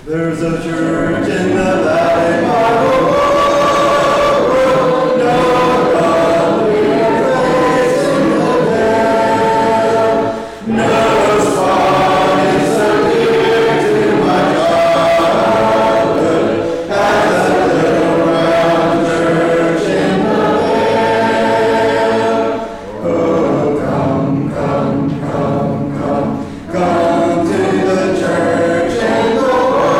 There's a church in the valley by the water, no godly place in the dale. No spot is so dear to my childhood as a little round church in the vale. Oh, come, come, come, come, come to the church and the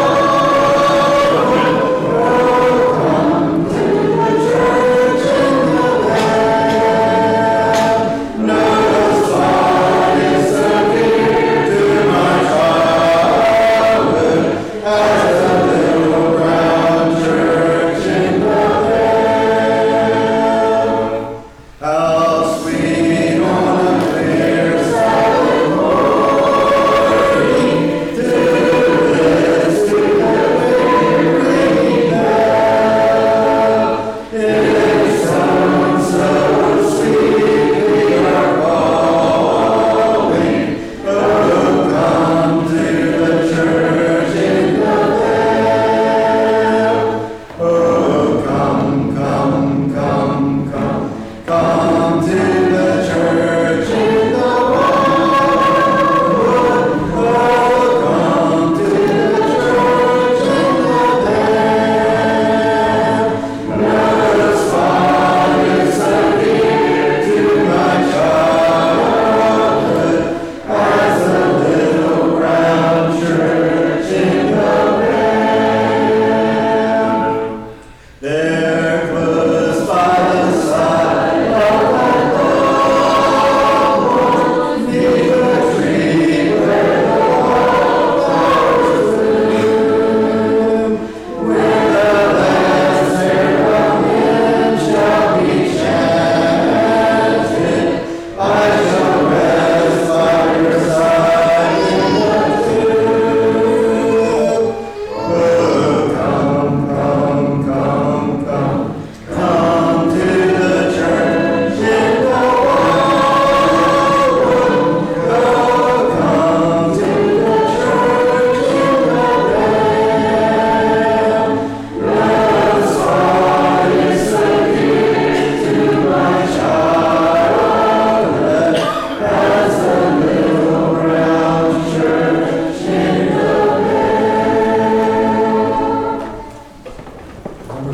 number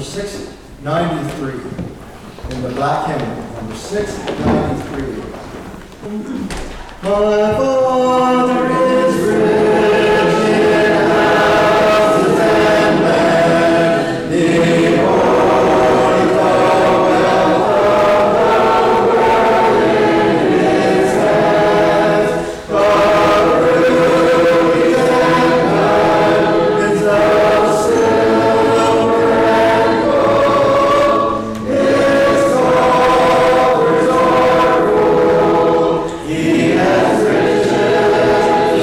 693 in the black hymn, number 693. My Father is rich in houses and land, the holy wealth of the world in his hands, but rubies and diamonds of silver and gold, his coffers are full. He has riches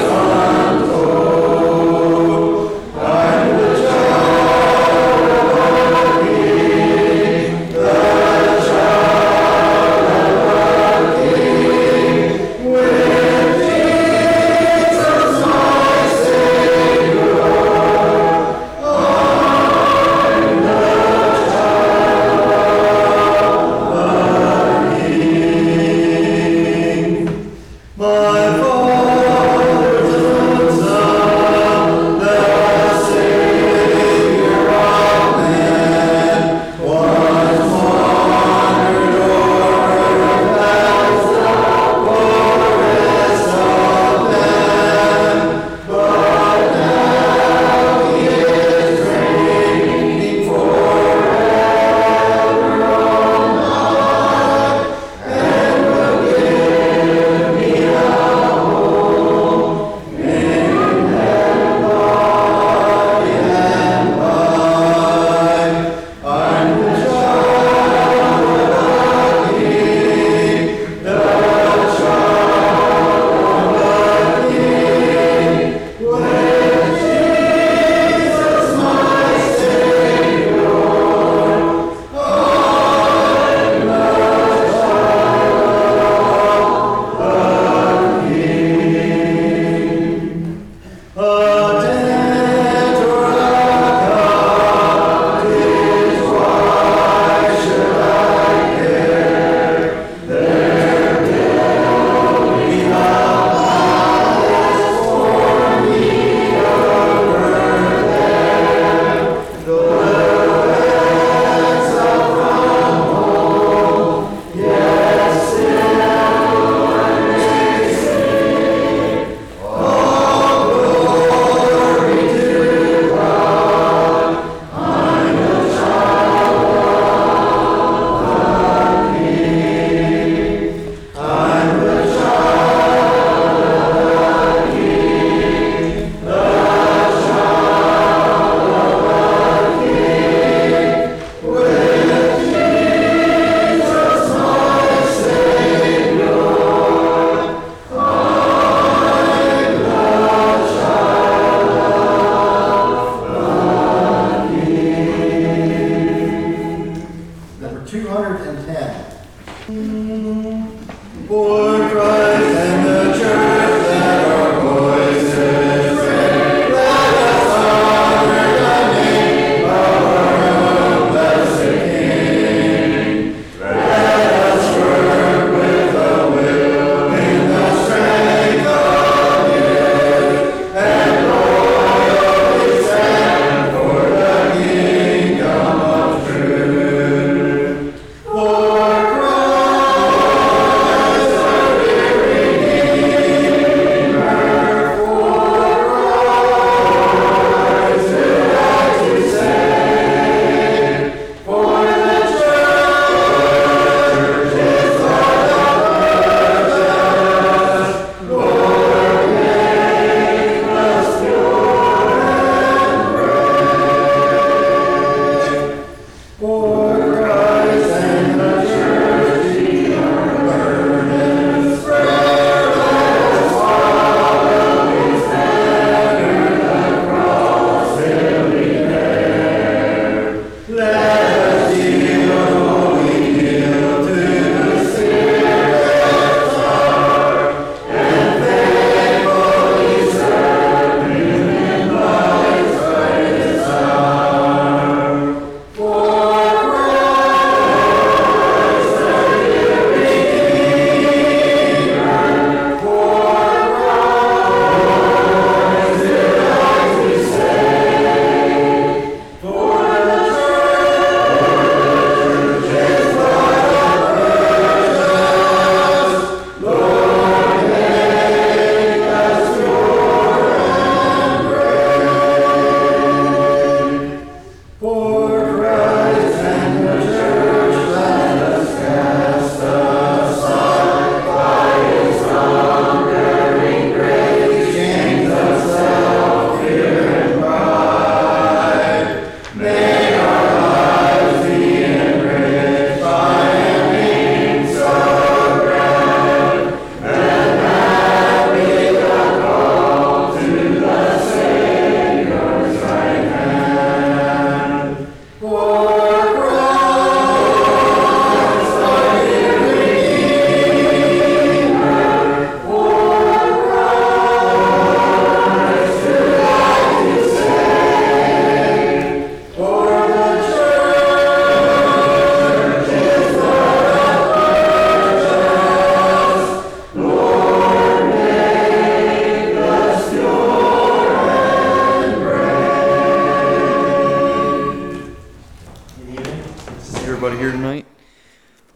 untold. I'm the child of a king, the child of a king, with Jesus my Savior. I'm the child of a king. My Father's own Son, the Savior of men, once wandered o'er earth as the poorest of men, but now he is reigning forever on high, and will give me a home in heaven by and by. I'm the child of a king, the child of a king, with Jesus my Savior. I'm the child of a king. A debtor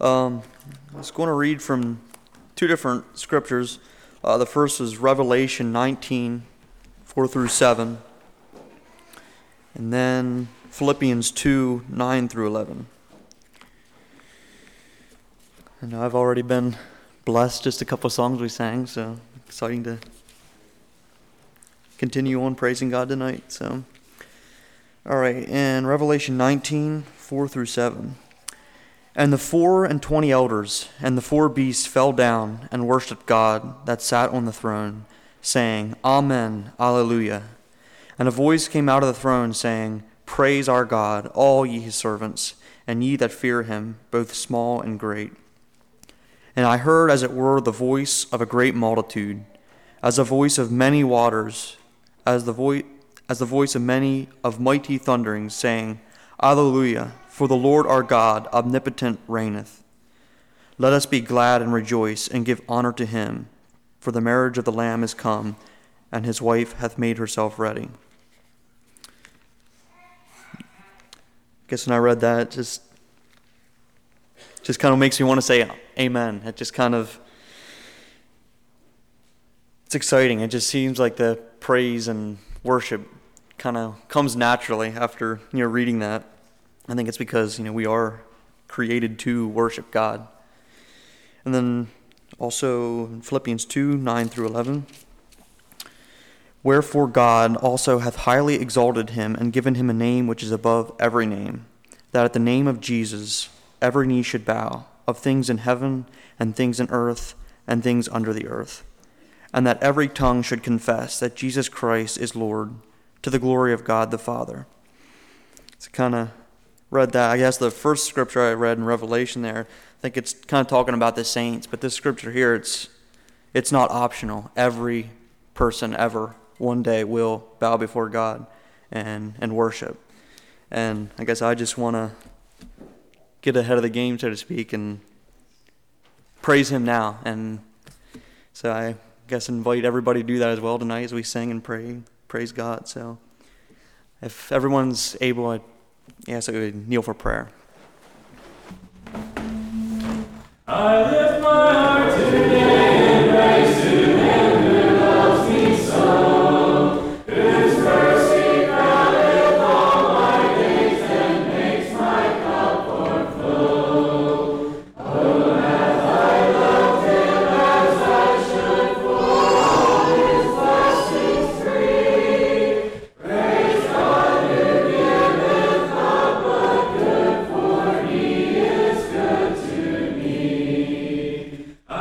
I was going to read from two different scriptures. The first is Revelation 19, 4 through 7. And then Philippians 2, 9 through 11. And I've already been blessed, just a couple of songs we sang, so exciting to continue on praising God tonight. So, all right, in Revelation 19, 4 through 7. And the 24 elders and the 4 beasts fell down and worshipped God that sat on the throne, saying, Amen, Alleluia. And a voice came out of the throne, saying, Praise our God, all ye his servants, and ye that fear him, both small and great. And I heard as it were the voice of a great multitude, as the voice of many waters, as the voice of many of mighty thunderings, saying, Alleluia, for the Lord our God omnipotent reigneth. Let us be glad and rejoice, and give honor to him, for the marriage of the Lamb is come, and his wife hath made herself ready. I guess when I read that, it just kind of makes me want to say amen. It just kind of, it's exciting. It just seems like the praise and worship kind of comes naturally after reading that. I think it's because we are created to worship God. And then also in Philippians 2, 9 through 11. Wherefore God also hath highly exalted him, and given him a name which is above every name, that at the name of Jesus every knee should bow, of things in heaven, and things in earth, and things under the earth, and that every tongue should confess that Jesus Christ is Lord, to the glory of God the Father. It's kind of read that. I guess the first scripture I read in Revelation there, I think it's kind of talking about the saints, but this scripture here, it's not optional. Every person ever one day will bow before God and worship. And I guess I just want to get ahead of the game, so to speak, and praise him now. And so I guess invite everybody to do that as well tonight as we sing and praise God. So if everyone's able, I ask that we would kneel for prayer. I lift my heart today in praise to him who loves me so, whose mercy crowdeth all my days and makes my cup o'erflow. Oh, hath I loved him as I should for all his blessings free. Praise God who giveth not but good, for he is good to me.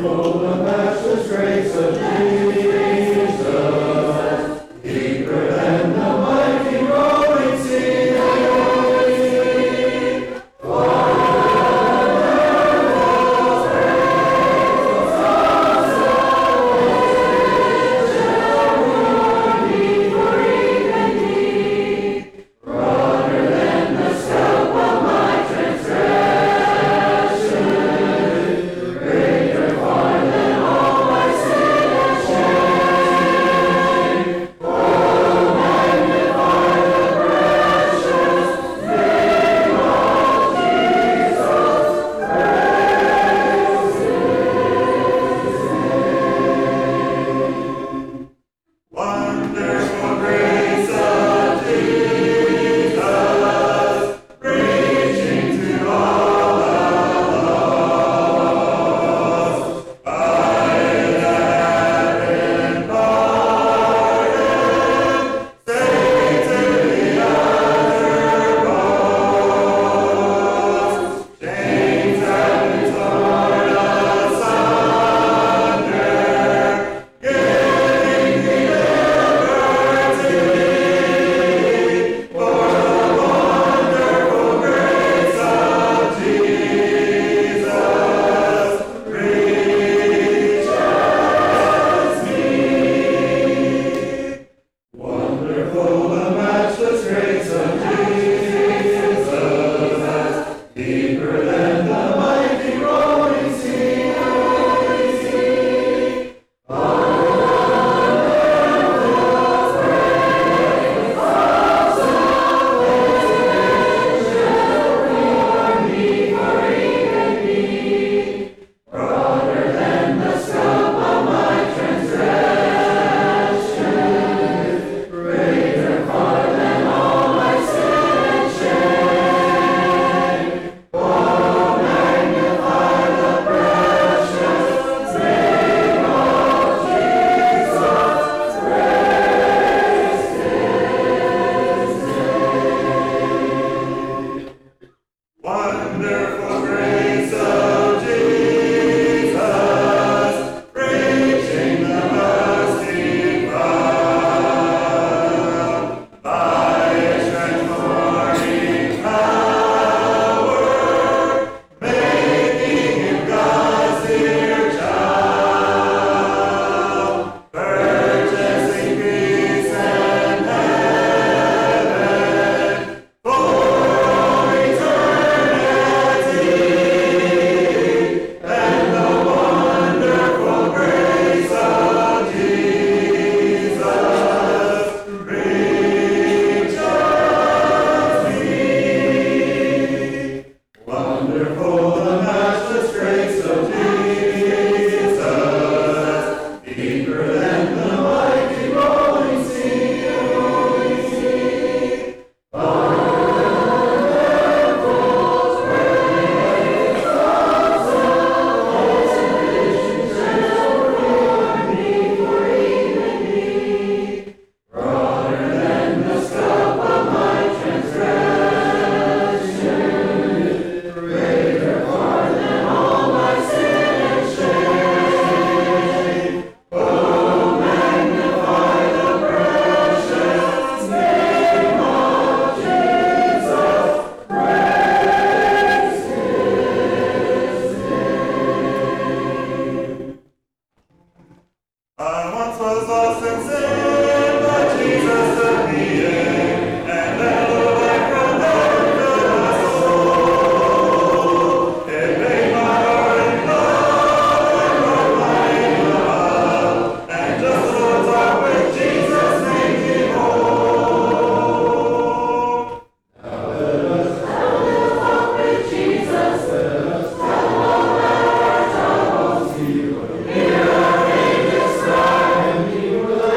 He will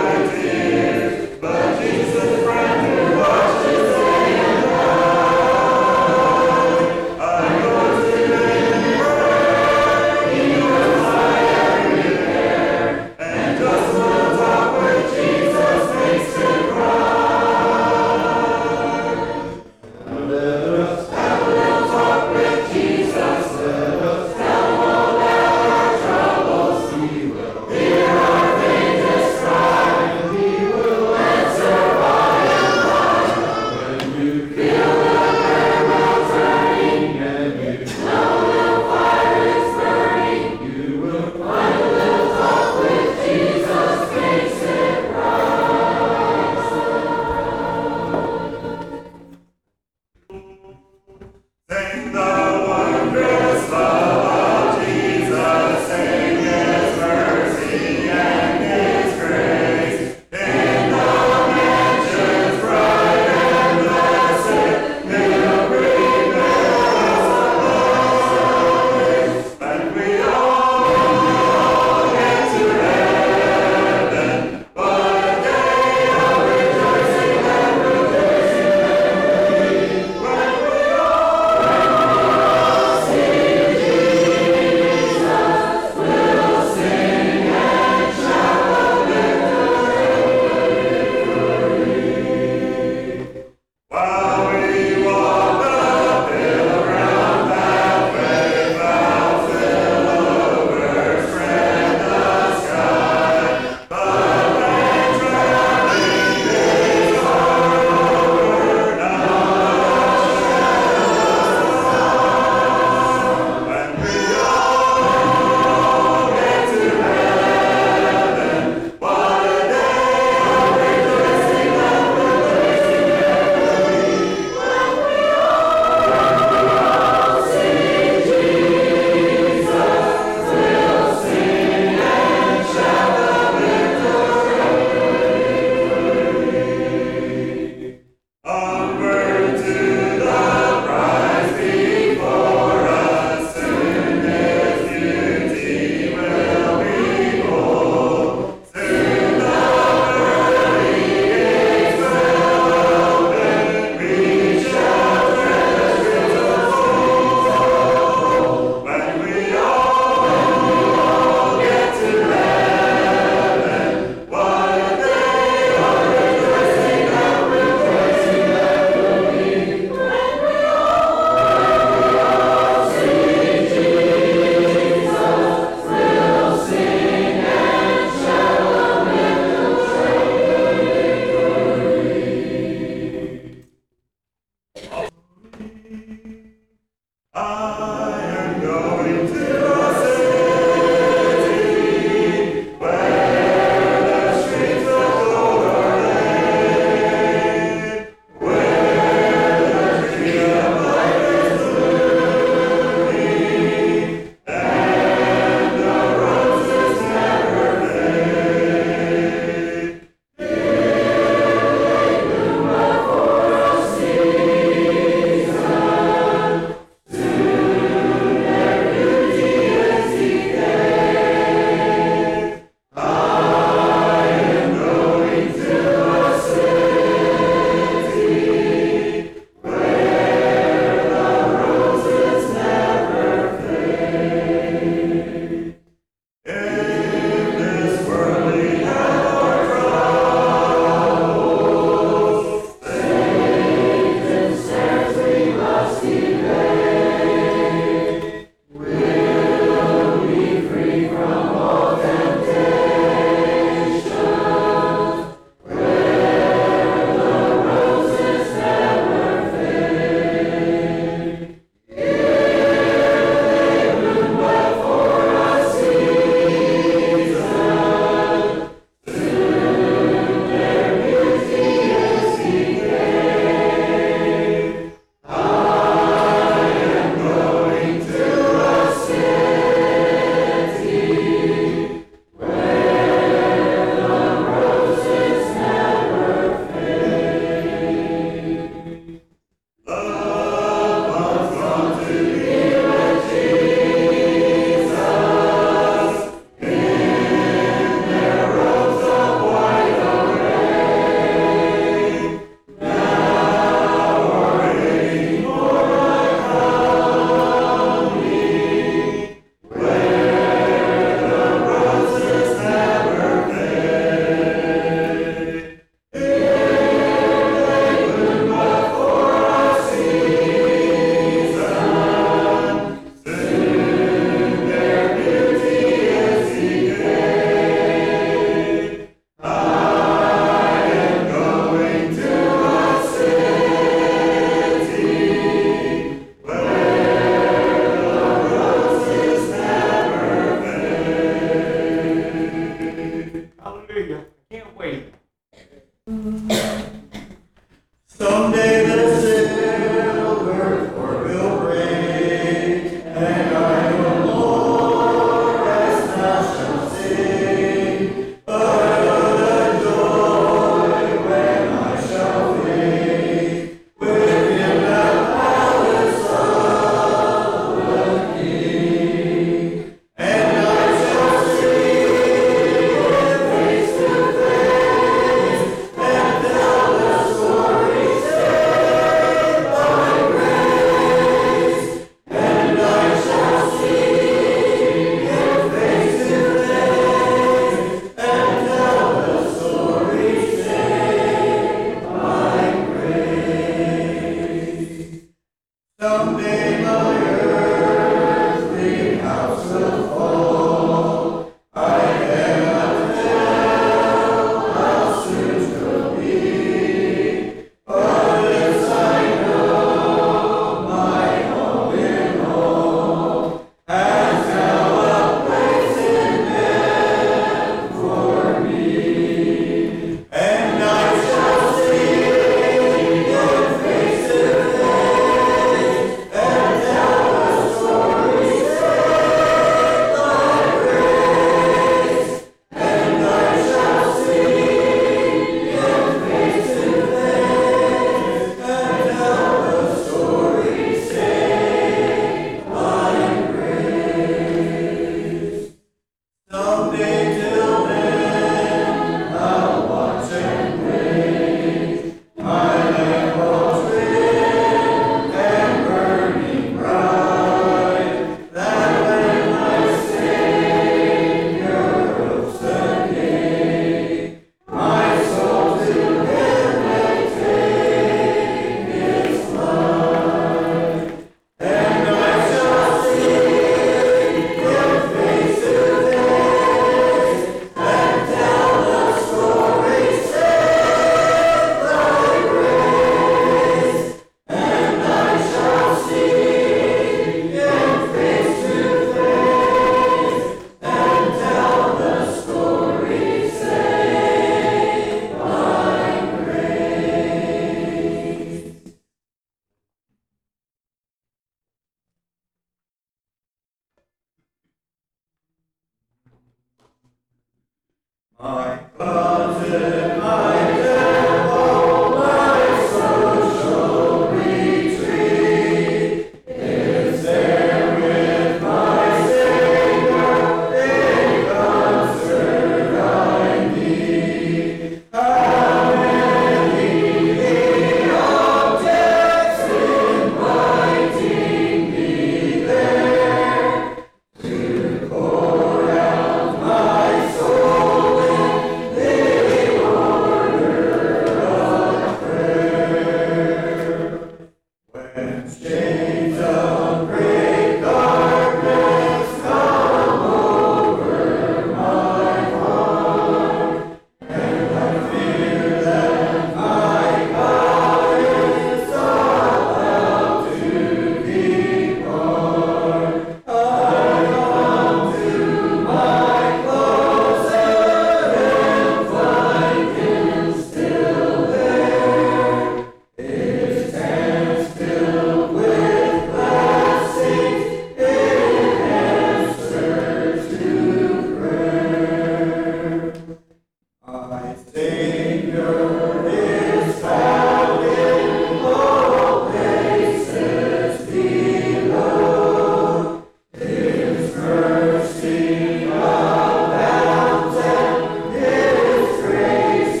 My closet, my temple, my social retreat is there with my Savior in concert I need. How many the objects inviting me there to pour out my soul in the order of prayer. When shades of great darkness come over my heart, and I fear that my God is about to depart, I come to my closet and find Him still there. His hands filled with blessings in answer to prayer. My Savior is found in low places below. His mercy abounds and His grace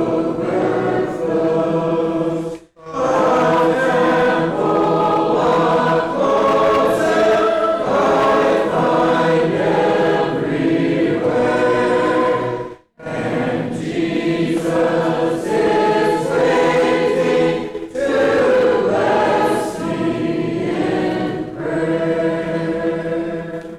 overflows. A temple of closet I find everywhere, and Jesus is waiting to bless me in prayer.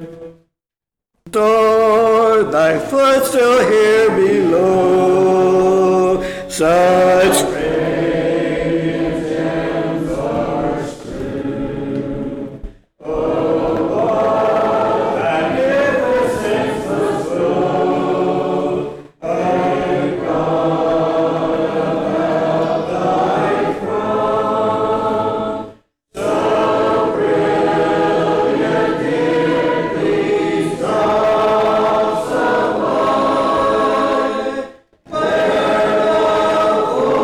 Door, thy footstool here below, such radiant gems are strewn. Oh, what magnificence must flow, and God about thy throne. So brilliant did these drops of light, where the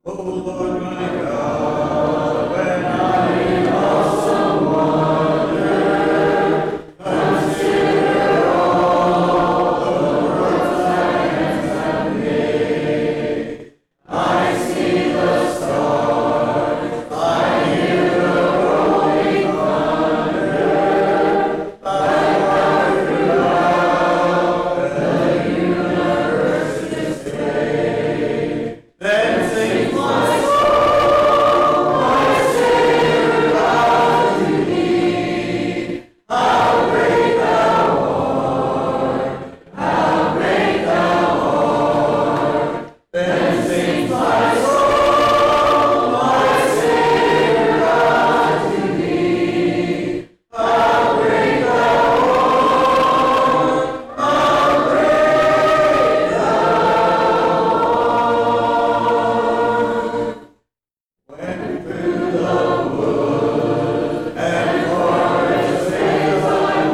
O Lord my God, when I in awesome wonder consider all the works thy hands have made, I see the stars, I hear the rolling thunder, thy power throughout the universe displayed. Then sings my soul, my Savior God to thee. How great thou art, how great thou art. Then sings my soul, my Savior God to thee. How great thou art, how great thou art. When through the wood and forest ways I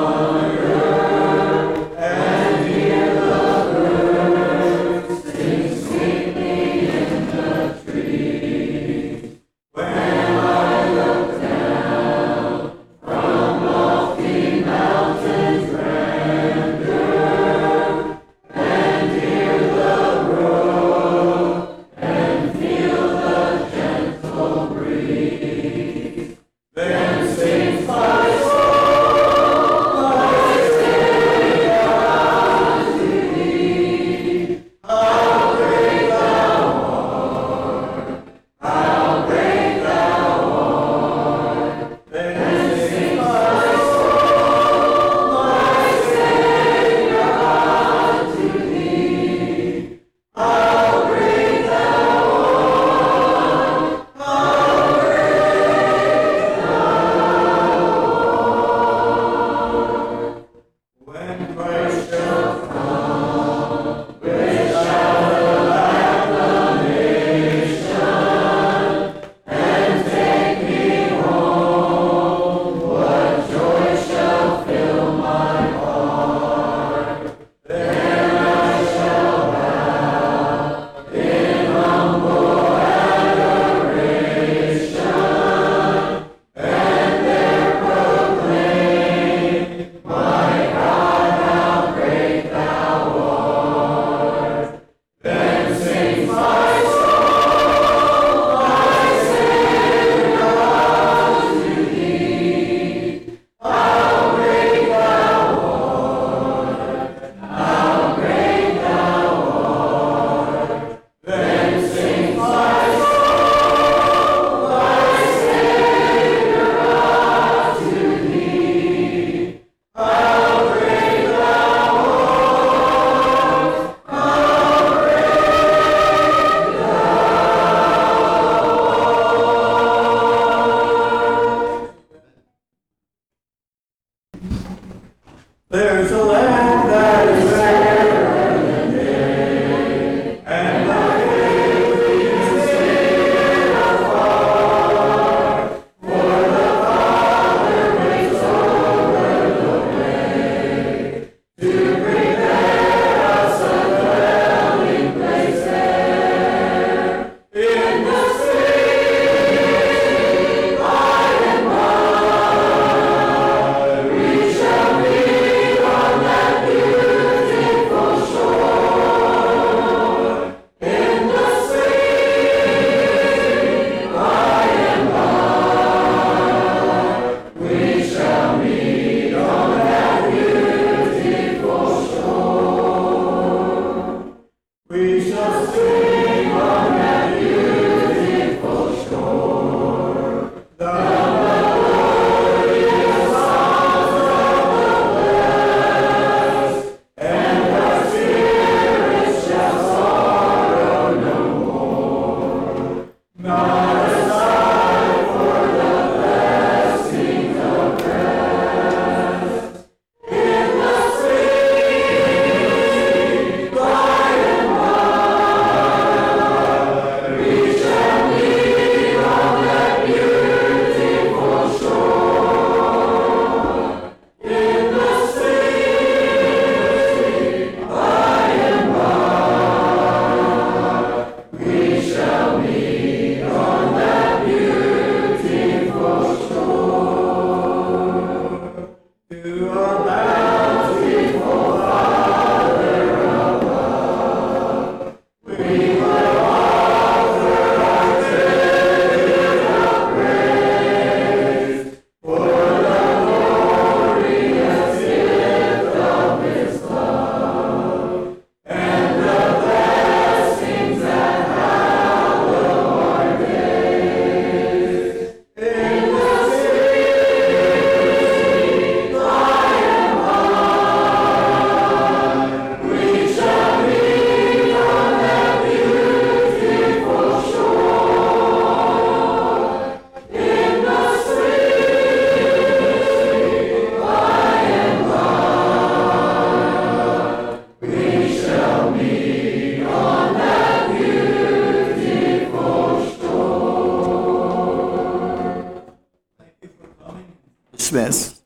wander, and hear the birds sing sweetly in the trees. When I look down from lofty mountains grandeur, and hear the brook, and feel the gentle breeze, then sings my soul, my Savior God to thee. How great thou art, how great thou art. Then sings my soul, my Savior God to thee. How great thou art, how great thou art. When Christ shall come with shout of acclamation, and take me home, what joy shall fill my heart. Then I shall bow in humble adoration, and there proclaim, my God Dismiss.